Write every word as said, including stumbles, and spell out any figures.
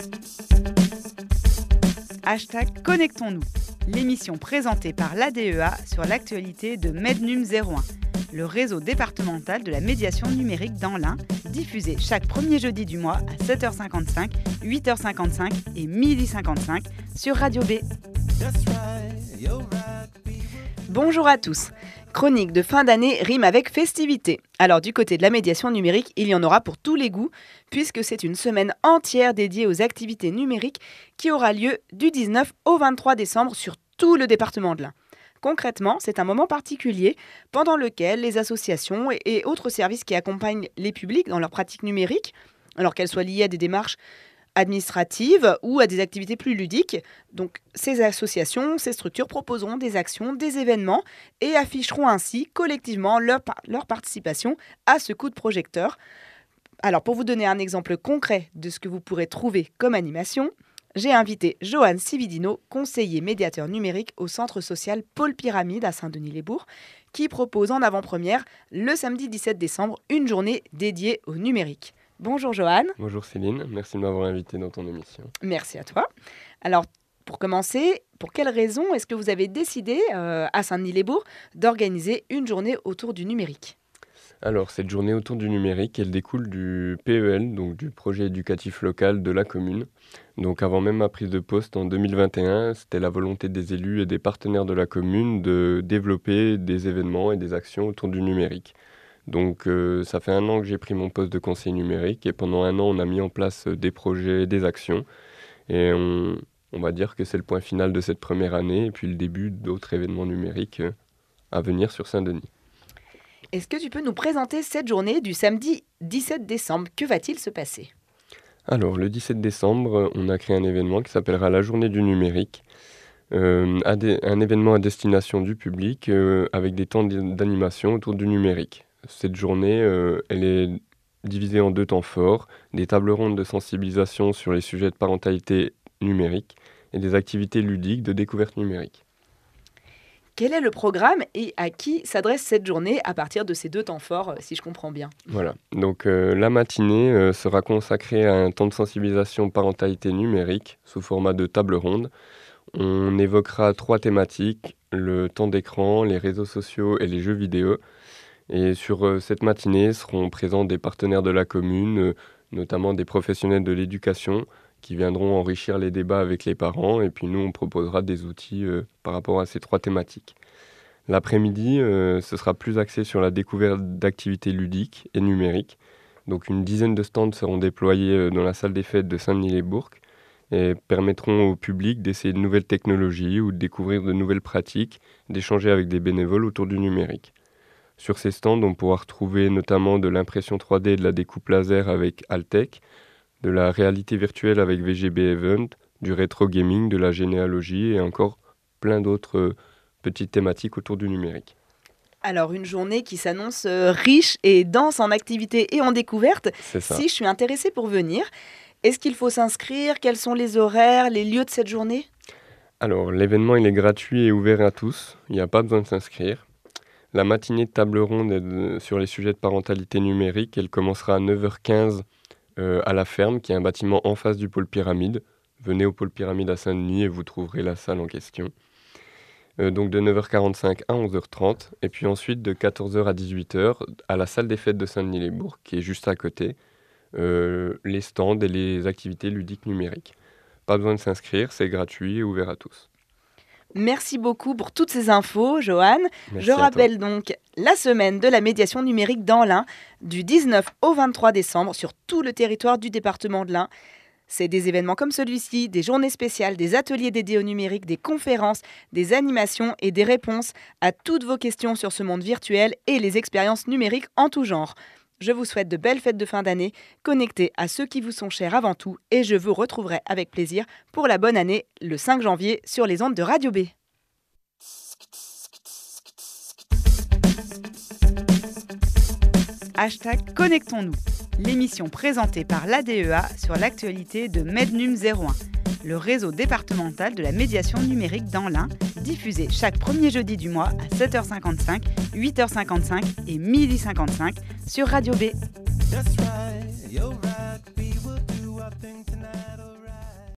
Hashtag Connectons-nous, l'émission présentée par l'A D E A sur l'actualité de Mednum zéro un, le réseau départemental de la médiation numérique dans l'Ain, diffusé chaque premier jeudi du mois à sept heures cinquante-cinq, huit heures cinquante-cinq et midi cinquante-cinq sur Radio B. Bonjour à tous. Chronique de fin d'année rime avec festivité. Alors du côté de la médiation numérique, il y en aura pour tous les goûts, puisque c'est une semaine entière dédiée aux activités numériques qui aura lieu du dix-neuf au vingt-trois décembre sur tout le département de l'Ain. Concrètement, c'est un moment particulier pendant lequel les associations et autres services qui accompagnent les publics dans leurs pratiques numériques, alors qu'elles soient liées à des démarches administratives ou à des activités plus ludiques. Donc, ces associations, ces structures proposeront des actions, des événements et afficheront ainsi collectivement leur, leur participation à ce coup de projecteur. Alors, pour vous donner un exemple concret de ce que vous pourrez trouver comme animation, j'ai invité Johan Cividino, conseiller médiateur numérique au centre social Pôle Pyramide à Saint-Denis-les-Bourgs, qui propose en avant-première le samedi dix-sept décembre une journée dédiée au numérique. Bonjour Johan. Bonjour Céline, merci de m'avoir invité dans ton émission. Merci à toi. Alors, pour commencer, pour quelles raisons est-ce que vous avez décidé euh, à Saint-Denis-les-Bourgs d'organiser une journée autour du numérique ? Alors, cette journée autour du numérique, elle découle du P E L, donc du projet éducatif local de la commune. Donc, avant même ma prise de poste en deux mille vingt et un, c'était la volonté des élus et des partenaires de la commune de développer des événements et des actions autour du numérique. Donc euh, ça fait un an que j'ai pris mon poste de conseiller numérique et pendant un an on a mis en place des projets, des actions et on, on va dire que c'est le point final de cette première année et puis le début d'autres événements numériques à venir sur Saint-Denis. Est-ce que tu peux nous présenter cette journée du samedi dix-sept décembre ? Que va-t-il se passer ? Alors le dix-sept décembre on a créé un événement qui s'appellera la journée du numérique. Euh, un événement à destination du public euh, avec des temps d'animation autour du numérique. Cette journée, euh, elle est divisée en deux temps forts, des tables rondes de sensibilisation sur les sujets de parentalité numérique et des activités ludiques de découverte numérique. Quel est le programme et à qui s'adresse cette journée à partir de ces deux temps forts, si je comprends bien ? Voilà, donc euh, la matinée euh, sera consacrée à un temps de sensibilisation parentalité numérique sous format de table ronde. On évoquera trois thématiques, le temps d'écran, les réseaux sociaux et les jeux vidéo. Et sur euh, cette matinée seront présents des partenaires de la commune, euh, notamment des professionnels de l'éducation, qui viendront enrichir les débats avec les parents. Et puis nous, on proposera des outils euh, par rapport à ces trois thématiques. L'après-midi, euh, ce sera plus axé sur la découverte d'activités ludiques et numériques. Donc une dizaine de stands seront déployés euh, dans la salle des fêtes de Saint-Denis-les-Bourgs et permettront au public d'essayer de nouvelles technologies ou de découvrir de nouvelles pratiques, d'échanger avec des bénévoles autour du numérique. Sur ces stands, on pourra retrouver notamment de l'impression trois D et de la découpe laser avec Altec, de la réalité virtuelle avec V G B Event, du rétro gaming, de la généalogie et encore plein d'autres euh, petites thématiques autour du numérique. Alors, une journée qui s'annonce euh, riche et dense en activités et en découvertes. C'est ça. Si je suis intéressée pour venir, est-ce qu'il faut s'inscrire ? Quels sont les horaires, les lieux de cette journée ? Alors, l'événement il est gratuit et ouvert à tous. Il n'y a pas besoin de s'inscrire. La matinée de table ronde de, sur les sujets de parentalité numérique, elle commencera à neuf heures quinze euh, à la ferme, qui est un bâtiment en face du pôle Pyramide. Venez au pôle Pyramide à Saint-Denis et vous trouverez la salle en question. Euh, donc de neuf heures quarante-cinq à onze heures trente. Et puis ensuite de quatorze heures à dix-huit heures à la salle des fêtes de Saint-Denis-les-Bourgs, qui est juste à côté, euh, les stands et les activités ludiques numériques. Pas besoin de s'inscrire, c'est gratuit et ouvert à tous. Merci beaucoup pour toutes ces infos, Johan. Merci Je à rappelle toi. donc la semaine de la médiation numérique dans l'Ain, du dix-neuf au vingt-trois décembre, sur tout le territoire du département de l'Ain. C'est des événements comme celui-ci, des journées spéciales, des ateliers dédiés au numérique, des conférences, des animations et des réponses à toutes vos questions sur ce monde virtuel et les expériences numériques en tout genre. Je vous souhaite de belles fêtes de fin d'année, connectées à ceux qui vous sont chers avant tout, et je vous retrouverai avec plaisir pour la bonne année, le cinq janvier, sur les ondes de Radio B. Hashtag Connectons-nous, l'émission présentée par l'A D E A sur l'actualité de Mednum zéro un, le réseau départemental de la médiation numérique dans l'Ain, diffusé chaque premier jeudi du mois à sept heures cinquante-cinq, huit heures cinquante-cinq et midi cinquante-cinq sur Radio B. That's right, you're right.